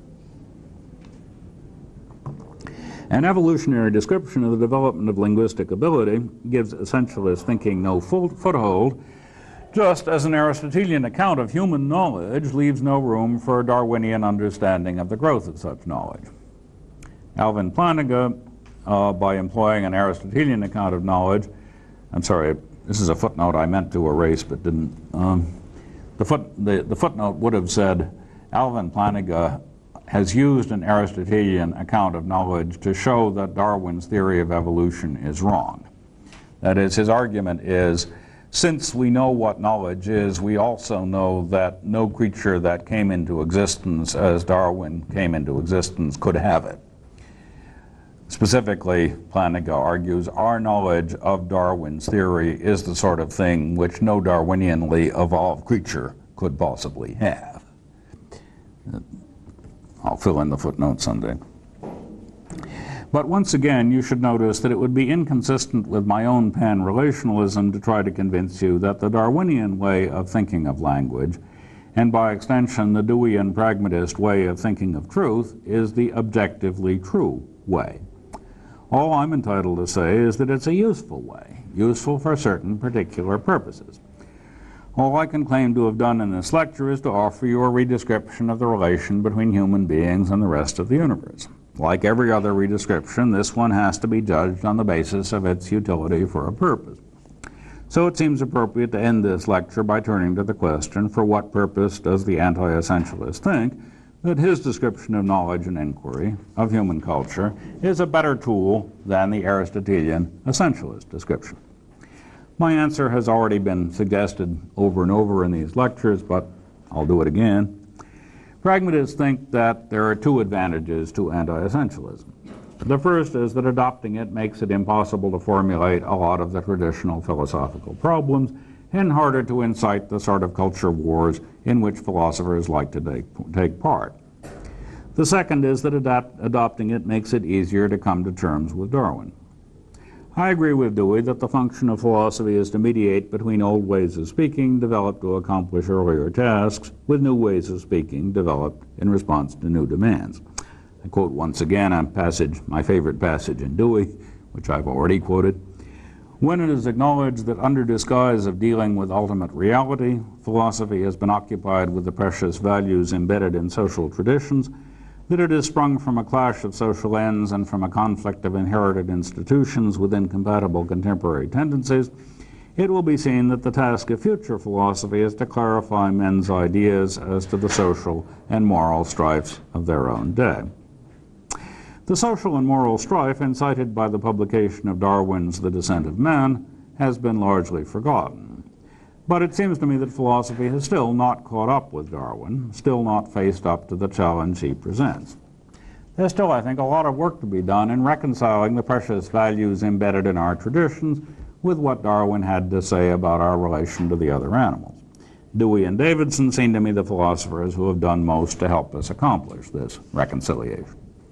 An evolutionary description of the development of linguistic ability gives essentialist thinking no foothold, just as an Aristotelian account of human knowledge leaves no room for a Darwinian understanding of the growth of such knowledge. Alvin Plantinga, by employing an Aristotelian account of knowledge, I'm sorry, this is a footnote I meant to erase but didn't. The footnote would have said, Alvin Plantinga has used an Aristotelian account of knowledge to show that Darwin's theory of evolution is wrong. That is, his argument is, since we know what knowledge is, we also know that no creature that came into existence as Darwin came into existence could have it. Specifically, Plantinga argues, our knowledge of Darwin's theory is the sort of thing which no Darwinianly evolved creature could possibly have. I'll fill in the footnote someday. But once again, you should notice that it would be inconsistent with my own pan-relationalism to try to convince you that the Darwinian way of thinking of language, and by extension the Deweyan pragmatist way of thinking of truth, is the objectively true way. All I'm entitled to say is that it's a useful way, useful for certain particular purposes. All I can claim to have done in this lecture is to offer you a redescription of the relation between human beings and the rest of the universe. Like every other redescription, this one has to be judged on the basis of its utility for a purpose. So it seems appropriate to end this lecture by turning to the question, for what purpose does the anti-essentialist think that his description of knowledge and inquiry, of human culture, is a better tool than the Aristotelian essentialist description? My answer has already been suggested over and over in these lectures, but I'll do it again. Pragmatists think that there are two advantages to anti-essentialism. The first is that adopting it makes it impossible to formulate a lot of the traditional philosophical problems and harder to incite the sort of culture wars in which philosophers like to take part. The second is that adopting it makes it easier to come to terms with Darwin. I agree with Dewey that the function of philosophy is to mediate between old ways of speaking developed to accomplish earlier tasks with new ways of speaking developed in response to new demands. I quote once again a passage, my favorite passage in Dewey, which I've already quoted. When it is acknowledged that under disguise of dealing with ultimate reality, philosophy has been occupied with the precious values embedded in social traditions, that it is sprung from a clash of social ends and from a conflict of inherited institutions with incompatible contemporary tendencies, it will be seen that the task of future philosophy is to clarify men's ideas as to the social and moral strifes of their own day. The social and moral strife incited by the publication of Darwin's The Descent of Man has been largely forgotten. But it seems to me that philosophy has still not caught up with Darwin, still not faced up to the challenge he presents. There's still, I think, a lot of work to be done in reconciling the precious values embedded in our traditions with what Darwin had to say about our relation to the other animals. Dewey and Davidson seem to me the philosophers who have done most to help us accomplish this reconciliation.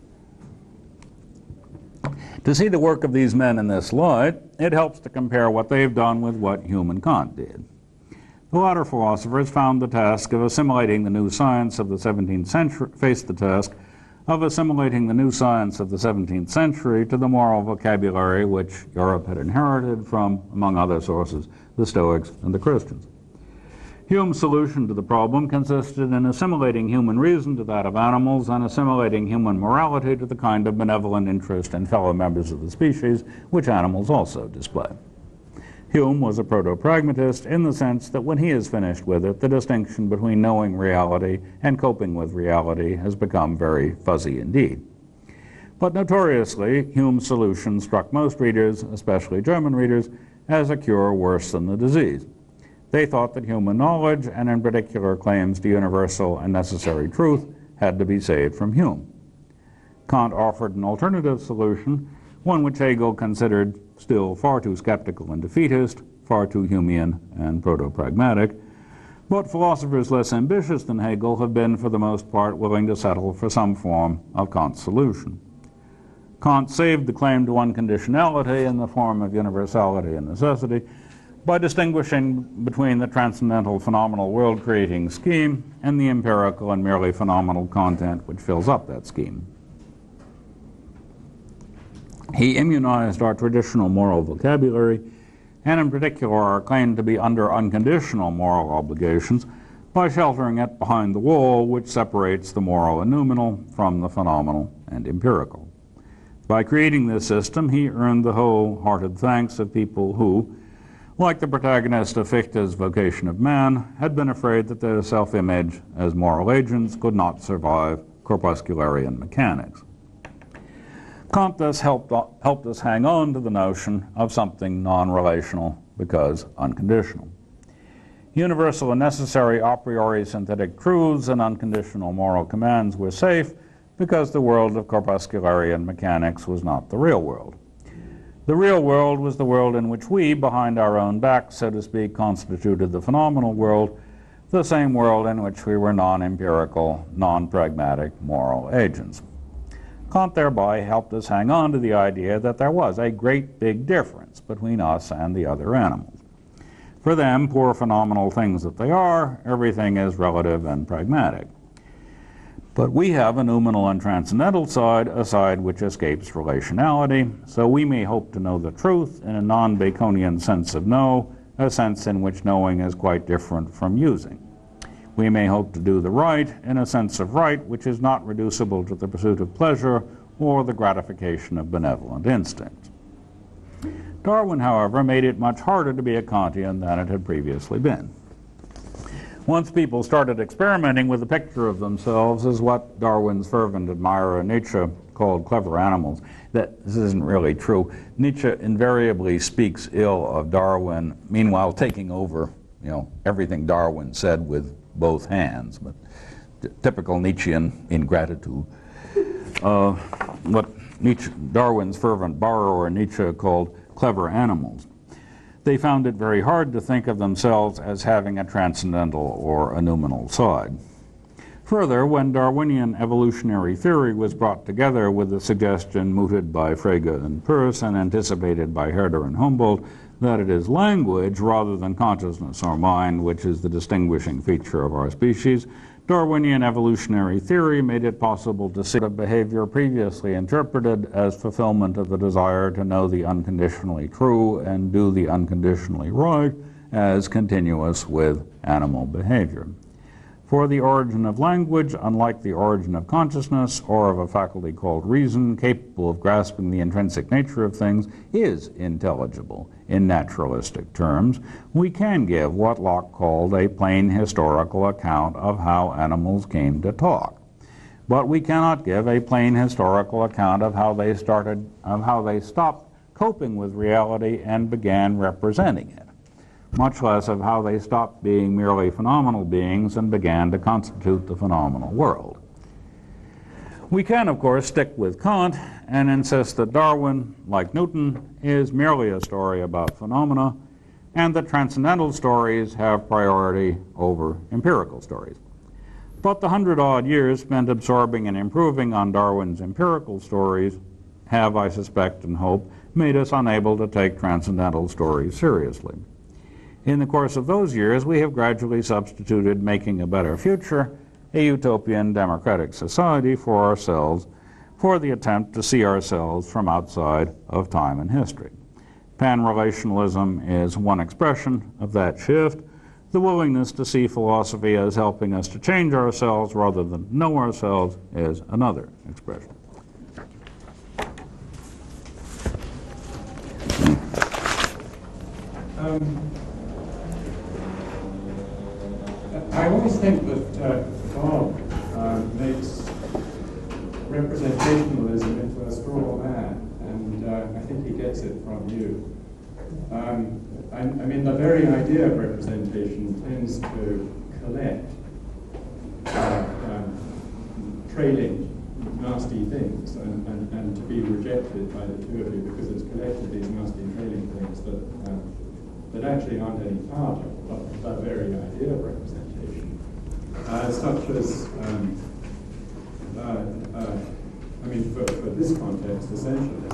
To see the work of these men in this light, it helps to compare what they've done with what Hume and Kant did. The latter philosophers found the task of assimilating the new science of the 17th century, faced the task of assimilating the new science of the 17th century to the moral vocabulary which Europe had inherited from, among other sources, the Stoics and the Christians. Hume's solution to the problem consisted in assimilating human reason to that of animals and assimilating human morality to the kind of benevolent interest in fellow members of the species which animals also display. Hume was a proto-pragmatist in the sense that when he is finished with it, the distinction between knowing reality and coping with reality has become very fuzzy indeed. But notoriously, Hume's solution struck most readers, especially German readers, as a cure worse than the disease. They thought that human knowledge, and in particular claims to universal and necessary truth, had to be saved from Hume. Kant offered an alternative solution, one which Hegel considered still far too skeptical and defeatist, far too Humean and proto-pragmatic, but philosophers less ambitious than Hegel have been, for the most part, willing to settle for some form of Kant's solution. Kant saved the claim to unconditionality in the form of universality and necessity by distinguishing between the transcendental phenomenal world-creating scheme and the empirical and merely phenomenal content which fills up that scheme. He immunized our traditional moral vocabulary, and in particular our claim to be under unconditional moral obligations, by sheltering it behind the wall which separates the moral and noumenal from the phenomenal and empirical. By creating this system, he earned the wholehearted thanks of people who, like the protagonist of Fichte's Vocation of Man, had been afraid that their self-image as moral agents could not survive corpuscularian mechanics. Kant thus helped us hang on to the notion of something non-relational because unconditional. Universal and necessary a priori synthetic truths and unconditional moral commands were safe because the world of corpuscularian mechanics was not the real world. The real world was the world in which we, behind our own backs, so to speak, constituted the phenomenal world, the same world in which we were non-empirical, non-pragmatic moral agents. Kant thereby helped us hang on to the idea that there was a great big difference between us and the other animals. For them, poor phenomenal things that they are, everything is relative and pragmatic. But we have a noumenal and transcendental side, a side which escapes relationality, so we may hope to know the truth in a non-Baconian sense of know, a sense in which knowing is quite different from using. We may hope to do the right in a sense of right which is not reducible to the pursuit of pleasure or the gratification of benevolent instincts. Darwin, however, made it much harder to be a Kantian than it had previously been. Once people started experimenting with a picture of themselves as what Darwin's fervent admirer Nietzsche called clever animals, that this isn't really true. Nietzsche invariably speaks ill of Darwin, meanwhile taking over, everything Darwin said with both hands, but typical Nietzschean ingratitude. What Darwin's fervent borrower Nietzsche called clever animals. They found it very hard to think of themselves as having a transcendental or a noumenal side. Further, when Darwinian evolutionary theory was brought together with the suggestion mooted by Frege and Peirce and anticipated by Herder and Humboldt that it is language rather than consciousness or mind which is the distinguishing feature of our species, Darwinian evolutionary theory made it possible to see a behavior previously interpreted as fulfillment of the desire to know the unconditionally true and do the unconditionally right as continuous with animal behavior. For the origin of language, unlike the origin of consciousness or of a faculty called reason, capable of grasping the intrinsic nature of things, is intelligible in naturalistic terms, we can give what Locke called a plain historical account of how animals came to talk. But we cannot give a plain historical account of how they stopped coping with reality and began representing it, much less of how they stopped being merely phenomenal beings and began to constitute the phenomenal world. We can, of course, stick with Kant and insist that Darwin, like Newton, is merely a story about phenomena, and that transcendental stories have priority over empirical stories. But the 100-odd years spent absorbing and improving on Darwin's empirical stories have, I suspect and hope, made us unable to take transcendental stories seriously. In the course of those years, we have gradually substituted making a better future, a utopian democratic society for ourselves, for the attempt to see ourselves from outside of time and history. Pan-relationalism is one expression of that shift. The willingness to see philosophy as helping us to change ourselves rather than know ourselves is another expression.
I always think that Bob makes representationalism into a straw man, and I think he gets it from you. I mean, the very idea of representation tends to collect trailing, nasty things and to be rejected by the two of you because it's collected these nasty trailing things that actually aren't any part of the very idea of representation, such as, I mean, for this context, essentially,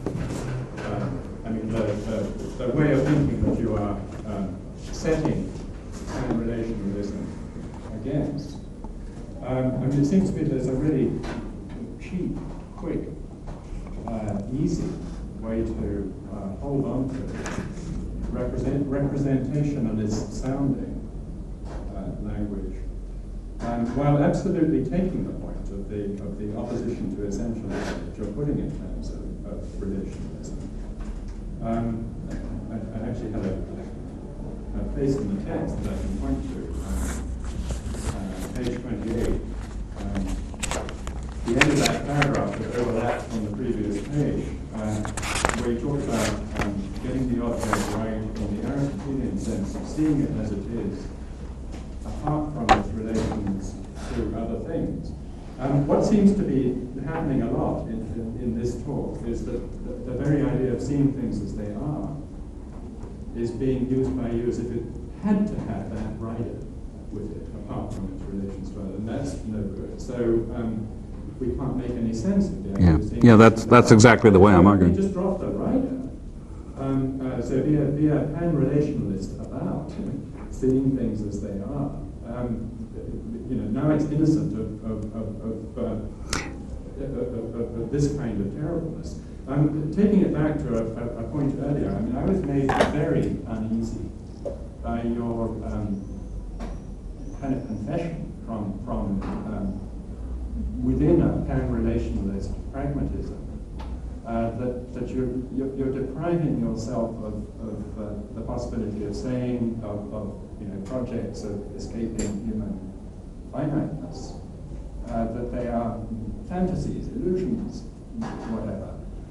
I mean, the way of thinking that you are setting pan-relationalism against, I mean, it seems to me there's a really cheap, quick, easy way to hold on to representationalist sounding language, while absolutely taking the point of the opposition to essentialism that you're putting in terms of relationalism. I actually had a place in the text that I can point to, page 28. The end of that paragraph that overlaps from the previous page, where you talk about getting the object right in the Aristotelian sense of seeing it as it is, apart from its relations to other things. What seems to be happening a lot in this talk is that the very idea of seeing things as they are is being used by you as if it had to have that rider with it, apart from its relations to others, and that's no good. So we can't make any sense of the idea of seeing
that's exactly the way I'm arguing.
You just drop the rider. So be a pan-relationalist about seeing things as they are. You know, now it's innocent of this kind of terribleness. Taking it back to a point earlier, I mean, I was made very uneasy by your kind of confession from within a pan-relationalist pragmatism that you're depriving yourself of the possibility of saying of projects of escaping human finiteness, that they are fantasies, illusions, whatever.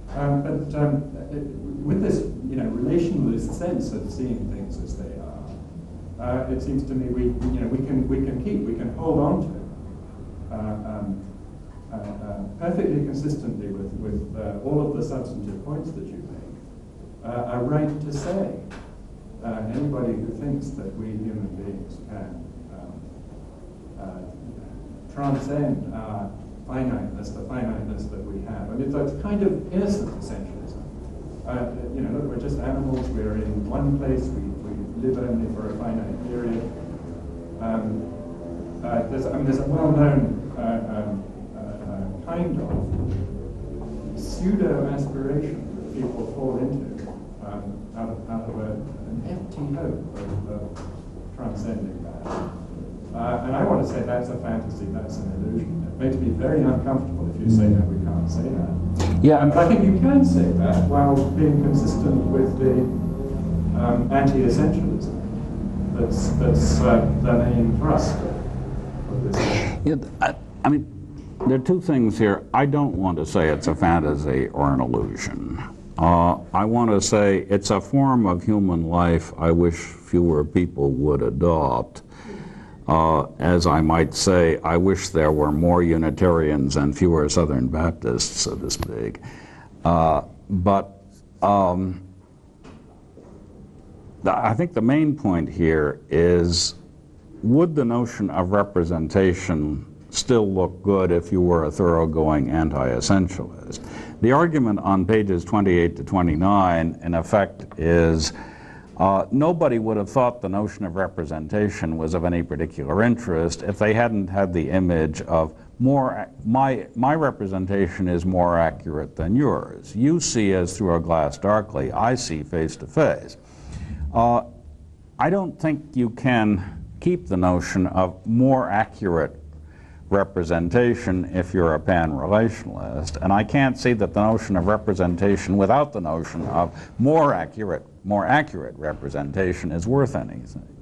With this relationalist sense of seeing things as they are, it seems to me we can hold on to perfectly consistently with all of the substantive points that you make, a right to say anybody who thinks that we human beings can transcend our finiteness, the finiteness that we have. I mean, that's kind of innocent essentialism. Look, we're just animals, we're in one place, we live only for a finite period. There's a well-known kind of pseudo-aspiration that people fall into out of an empty hope of transcending that. And I want to say that's a fantasy, that's an illusion. It makes me very uncomfortable if you say that we can't say that.
Yeah,
But I think you can say that while being consistent with the anti-essentialism that's the main thrust of this.
yeah, I mean, there are two things here. I don't want to say it's a fantasy or an illusion. I want to say it's a form of human life I wish fewer people would adopt. As I might say, I wish there were more Unitarians and fewer Southern Baptists, so to speak. I think the main point here is, would the notion of representation still look good if you were a thoroughgoing anti-essentialist? The argument on pages 28 to 29, in effect, is nobody would have thought the notion of representation was of any particular interest if they hadn't had the image of my representation is more accurate than yours. You see as through a glass darkly, I see face to face. I don't think you can keep the notion of more accurate representation if you're a pan-relationalist, and I can't see that the notion of representation without the notion of more accurate representation is worth anything.